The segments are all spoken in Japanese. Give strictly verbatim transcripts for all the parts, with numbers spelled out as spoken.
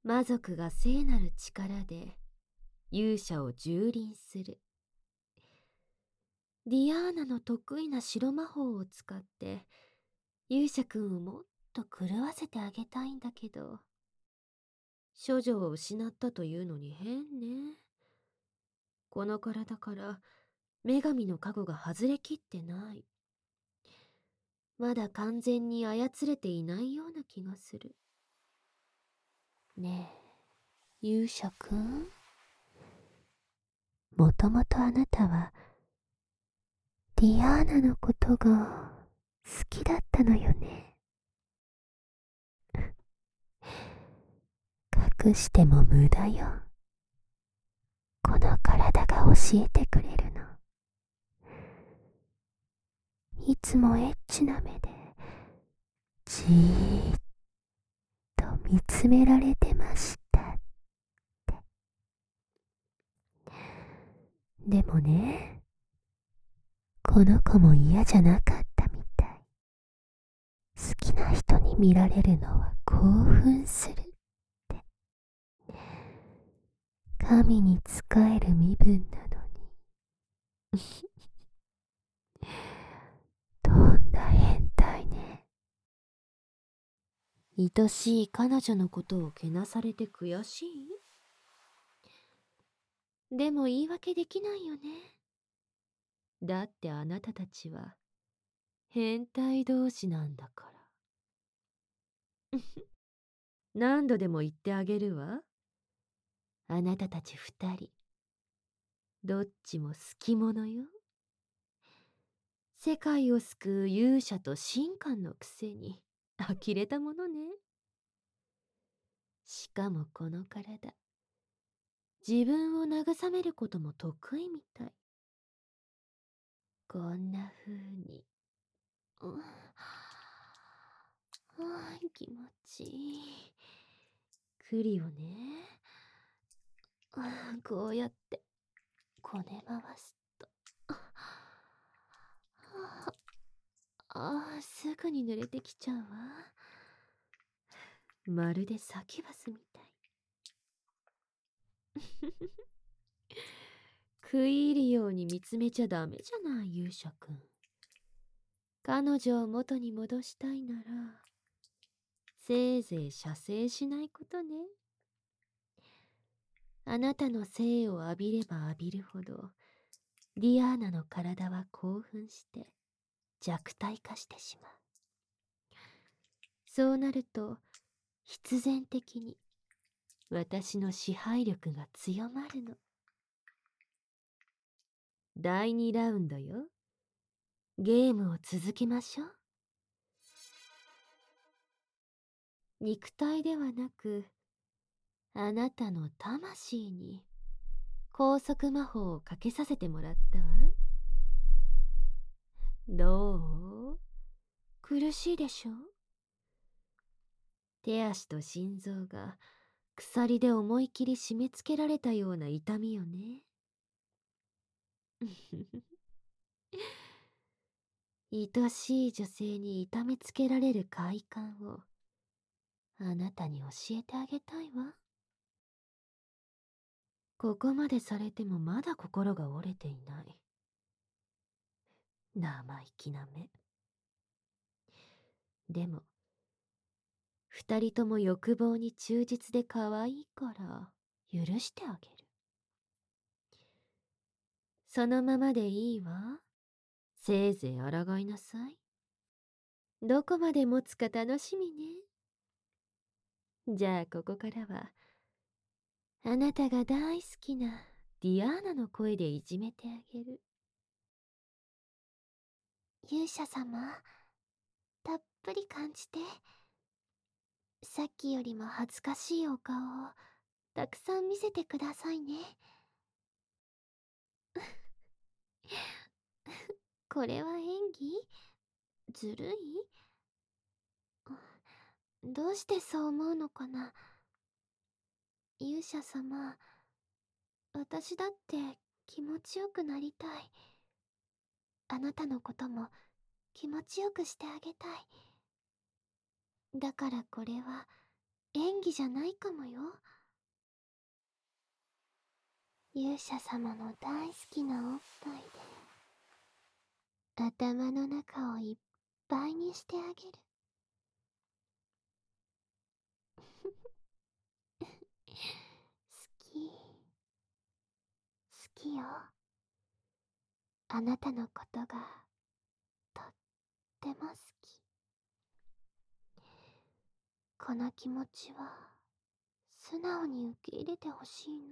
魔族が聖なる力で勇者を蹂躙する。ディアーナの得意な白魔法を使って勇者くんをもっと狂わせてあげたいんだけど、処女を失ったというのに変ね。この体から女神の加護が外れきってない。まだ完全に操れていないような気がする。ねえ、勇者くん、もともとあなたはディアーナのことが好きだったのよね。隠しても無駄よ。この体が教えてくれるの。いつもエッチな目でじーっと見つめられてましたって。でもね、この子も嫌じゃなかったみたい。好きな人に見られるのは興奮するって。神に仕える身分なのに。とんだ変態ね。愛しい彼女のことをけなされて悔しい？でも言い訳できないよね。だってあなたたちは変態同士なんだから。何度でも言ってあげるわ。あなたたち二人、どっちも好き者よ。世界を救う勇者と神官のくせに呆れたものね。しかもこの体、自分を慰めることも得意みたい。こんな風に。うん、あー気持ちいい。クリをね、あーこうやってこね回すと、ああーすぐに濡れてきちゃうわ。まるでサキュバスみたい。食い入るように見つめちゃダメじゃない、勇者くん。彼女を元に戻したいなら、せいぜい射精しないことね。あなたの精を浴びれば浴びるほど、ディアーナの体は興奮して弱体化してしまう。そうなると、必然的に私の支配力が強まるの。だいにラウンドよ。ゲームを続けましょう。肉体ではなく、あなたの魂に高速魔法をかけさせてもらったわ。どう？苦しいでしょ？手足と心臓が鎖で思い切り締め付けられたような痛みよね。愛しい女性に痛めつけられる快感をあなたに教えてあげたいわ。ここまでされてもまだ心が折れていない。生意気な目。でも、二人とも欲望に忠実で可愛いから許してあげる。そのままでいいわ。せいぜい抗いなさい。どこまで持つか楽しみね。じゃあここからは、あなたが大好きなディアーナの声でいじめてあげる。勇者様、たっぷり感じて。さっきよりも恥ずかしいお顔をたくさん見せてくださいね。これは演技？ずるい？どうしてそう思うのかな。勇者様、私だって気持ちよくなりたい。あなたのことも気持ちよくしてあげたい。だからこれは演技じゃないかもよ。勇者様の大好きなおっぱいで頭の中をいっぱいにしてあげる。好き、好きよ。あなたのことがとっても好き。この気持ちは素直に受け入れてほしいな。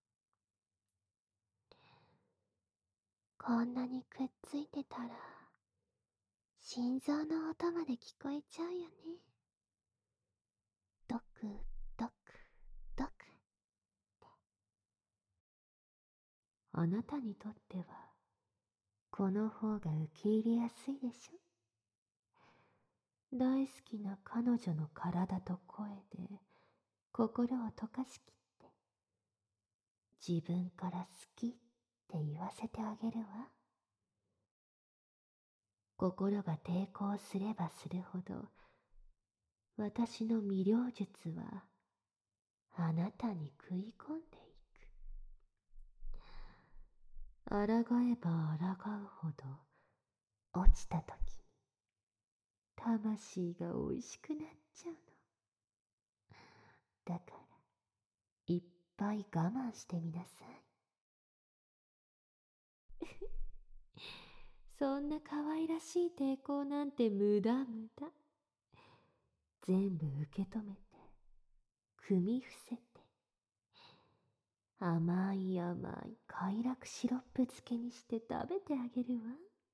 こんなにくっついてたら心臓の音まで聞こえちゃうよね。ドクドクドク。あなたにとってはこの方が受け入れやすいでしょ。大好きな彼女の体と声で心を溶かしきって自分から好きって言わせてあげるわ。心が抵抗すればするほど私の魅了術はあなたに食い込んでいく。抗えば抗うほど落ちた時に魂が美味しくなっちゃうの。だからいっぱい我慢してみなさい。そんな可愛らしい抵抗なんて無駄無駄。全部受け止めて組み伏せて甘い甘い快楽シロップ漬けにして食べてあげるわ。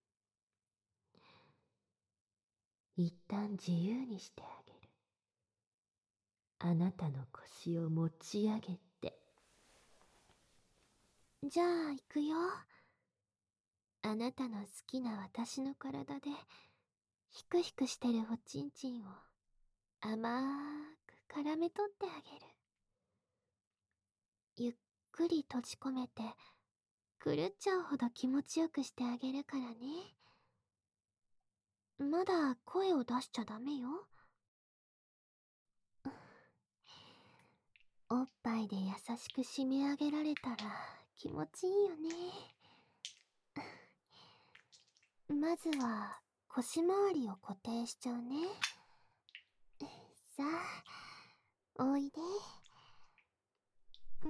一旦自由にしてあげる。あなたの腰を持ち上げて。じゃあ行くよ。あなたの好きな私の体でヒクヒクしてるおちんちんを甘く絡め取ってあげる。ゆっくり閉じ込めて狂っちゃうほど気持ちよくしてあげるからね。まだ声を出しちゃダメよ。おっぱいで優しく締め上げられたら気持ちいいよね。まずは腰回りを固定しちゃうね。さあ、おいで。うん、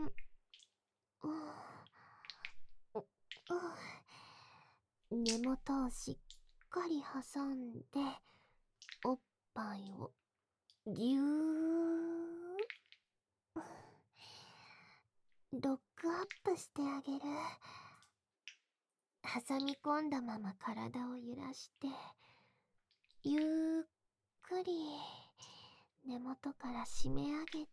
うん、根元をしっかり挟んで、おっぱいをぎゅー。ロックアップしてあげる。挟み込んだまま体を揺らして、ゆっくり根元から締め上げて。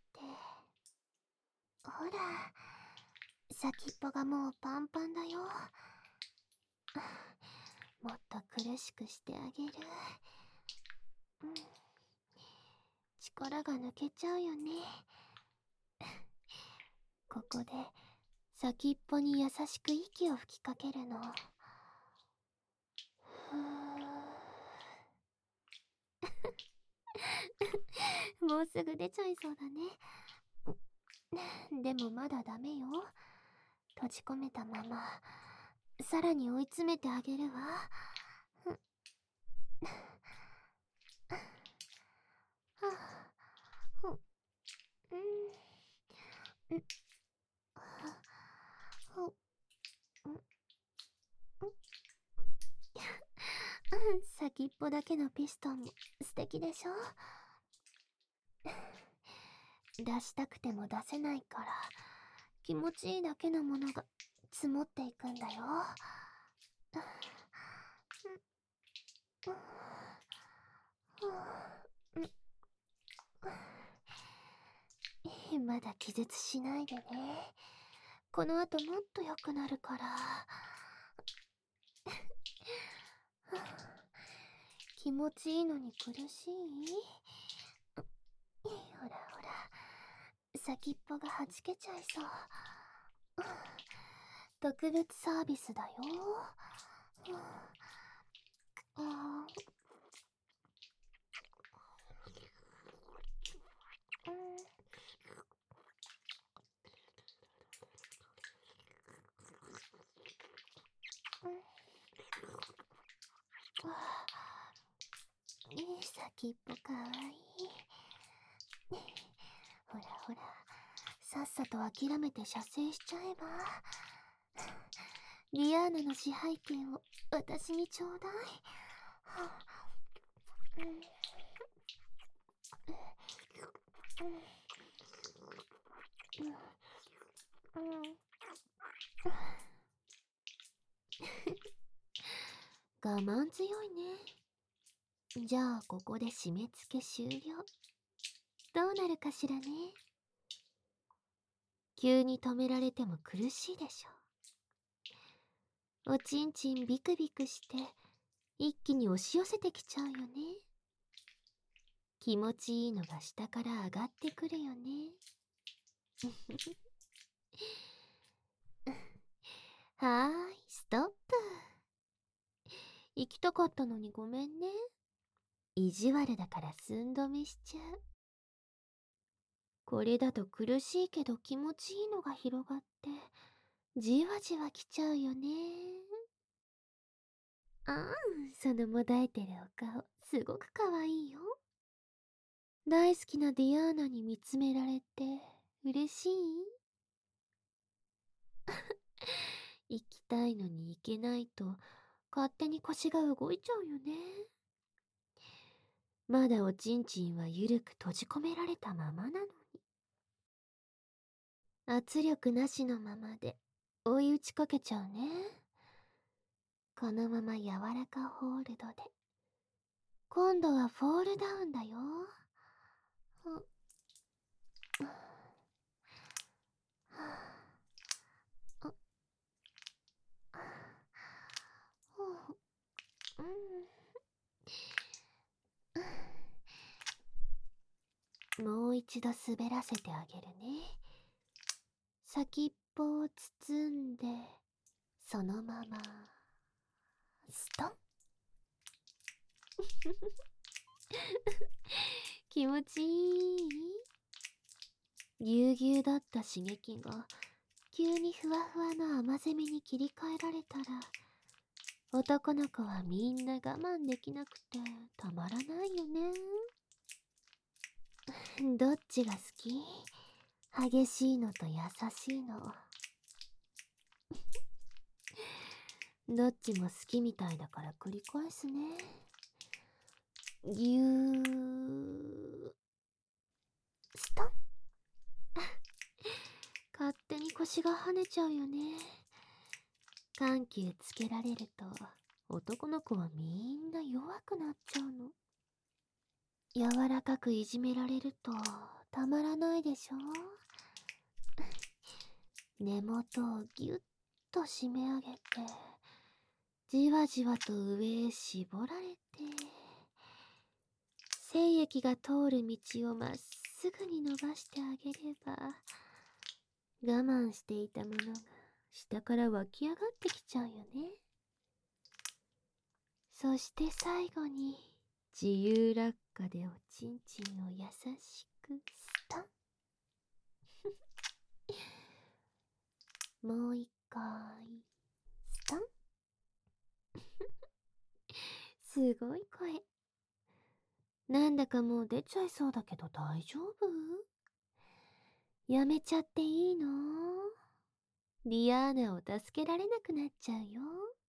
ほら、先っぽがもうパンパンだよ。もっと苦しくしてあげる。うん、力が抜けちゃうよね。ここで先っぽに優しく息を吹きかけるの。もうすぐ出ちゃいそうだね。でもまだダメよ。閉じ込めたままさらに追い詰めてあげるわ。先っぽだけのピストンも素敵でしょ。出したくても出せないから気持ちいいだけのものが積もっていくんだよ。まだ気絶しないでね。この後もっと良くなるから。気持ちいいのに苦しい？ほらほら、先っぽがはじけちゃいそう。特別サービスだよ。 先っぽかわいい。ほらほら、さっさと諦めて射精しちゃえば。リアーナの支配権を私にちょうだい。はあ、うんうんうん、我慢強いね。じゃあここで締め付け終了。どうなるかしらね。急に止められても苦しいでしょ。おちんちんビクビクして一気に押し寄せてきちゃうよね。気持ちいいのが下から上がってくるよね。はーい、ストップ。行きたかったのにごめんね。意地悪だから寸止めしちゃう。これだと苦しいけど気持ちいいのが広がって、じわじわ来ちゃうよね。ああ、そのもだえてるお顔、すごくかわいいよ。大好きなディアーナに見つめられて、嬉しい？行きたいのに行けないと、勝手に腰が動いちゃうよね。まだおちんちんはゆるく閉じ込められたままなのに。圧力なしのままで追い打ちかけちゃうね。このまま柔らかホールドで。今度はフォールダウンだよ。うううん、もう一度滑らせてあげるね。先っぽを包んで、そのままストン。気持ちいい？ぎゅうぎゅうだった刺激が急にふわふわの甘攻めに切り替えられたら、男の子はみんな我慢できなくてたまらないよね。どっちが好き？激しいのと優しいの。どっちも好きみたいだから繰り返すね。ぎゅーストン。勝手に腰が跳ねちゃうよね。緩急つけられると男の子はみんな弱くなっちゃうの。柔らかくいじめられるとたまらないでしょ。根元をぎゅっと締め上げて、じわじわと上へ絞られて、精液が通る道をまっすぐに伸ばしてあげれば、我慢していたものが下から湧き上がってきちゃうよね。そして最後に自由落下でおちんちんを優しくスタン。もう一回スタン。すごい声。なんだかもう出ちゃいそうだけど大丈夫？やめちゃっていいの？リアーナを助けられなくなっちゃうよ。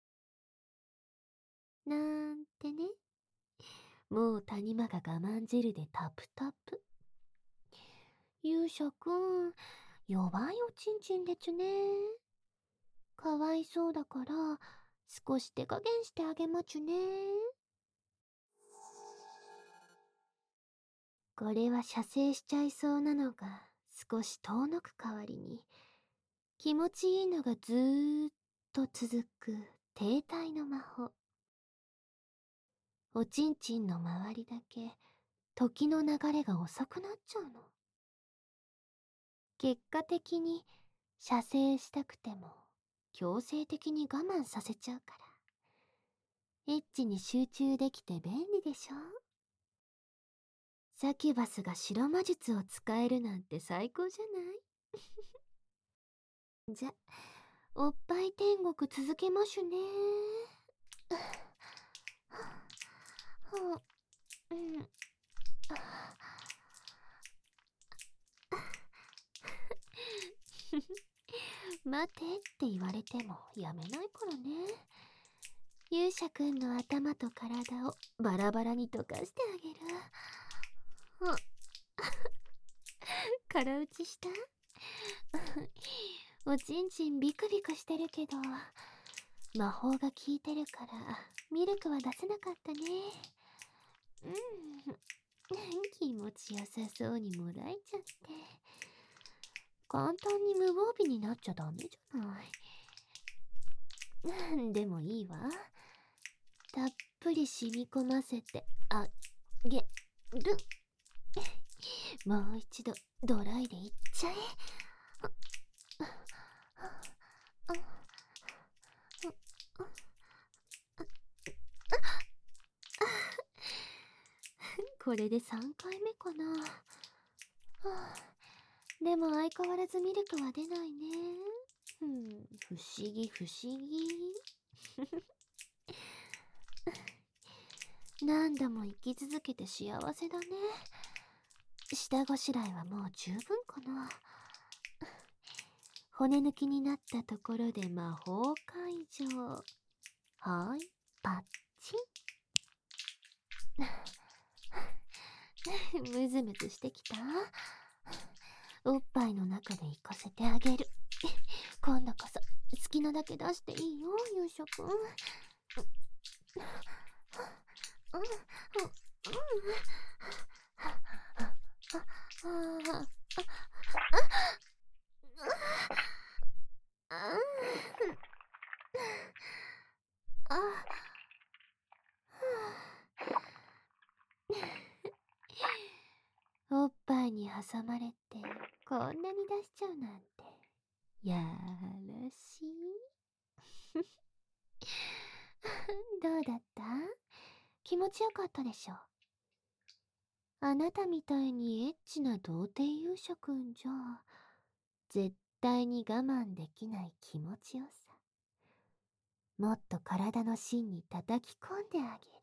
なんてね。もう谷間が我慢汁でタプタプ。勇者くん、弱いおちんちんでちゅね。かわいそうだから少し手加減してあげまちゅね。これは射精しちゃいそうなのが少し遠のく代わりに、気持ちいいのがずーっと続く停滞の魔法。おちんちんの周りだけ時の流れが遅くなっちゃうの。結果的に射精したくても強制的に我慢させちゃうから、エッチに集中できて便利でしょ。サキュバスが白魔術を使えるなんて最高じゃない？じゃ、おっぱい天国続けましゅね。 うん。待てって言われてもやめないからね。勇者くんの頭と体をバラバラに溶かしてあげる。あ、空打ちした？おちんちんビクビクしてるけど、魔法が効いてるからミルクは出せなかったね。うん。気持ちよさそうにもらえちゃって。簡単に無防備になっちゃダメじゃない。でもいいわ。たっぷり染み込ませてあげる。もう一度ドライでいっちゃえ。これでさんかいめかな。はあ、でも相変わらずミルクは出ないね。うん、不思議不思議。何度も生き続けて幸せだね。下ごしらえはもう十分かな。骨抜きになったところで魔法解除。はい、パッチン。ムズムズしてきた？おっぱいの中で行かせてあげる。今度こそ好きなだけ出していいよ、勇者くん。うん、うん、うん、ああ、あ、おっぱいに挟まれてこんなに出しちゃうなんてやらしい。どうだった？気持ちよかったでしょ？あなたみたいにエッチな童貞勇者くんじゃ絶対に我慢できない気持ちよさ。もっと体の芯に叩き込んであげる。